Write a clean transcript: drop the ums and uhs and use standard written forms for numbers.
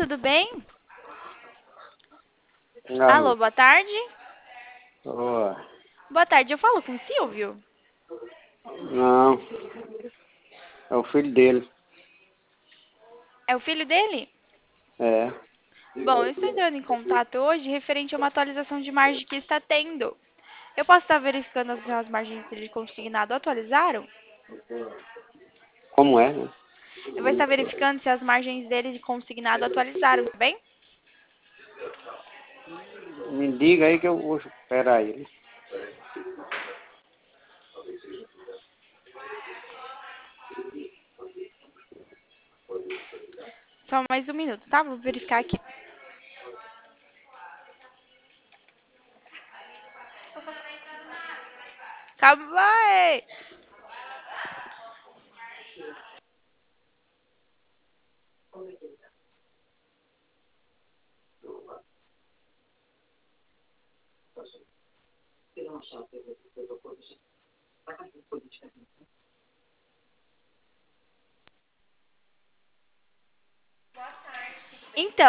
tudo bem? Alô, Alô, boa tarde. ô, Boa tarde, eu falo com o Silvio. não, é o filho dele. É o filho dele? É. Bom, eu estou entrando em contato hoje referente a uma atualização de margem que está tendo. Eu posso estar verificando se as margens de consignado atualizaram? Como é, né? Eu vou estar verificando se as margens dele de consignado atualizaram, tá bem? Me diga aí que eu vou esperar ele. Só mais um minuto, tá? Vou verificar aqui. Calma aí! Então,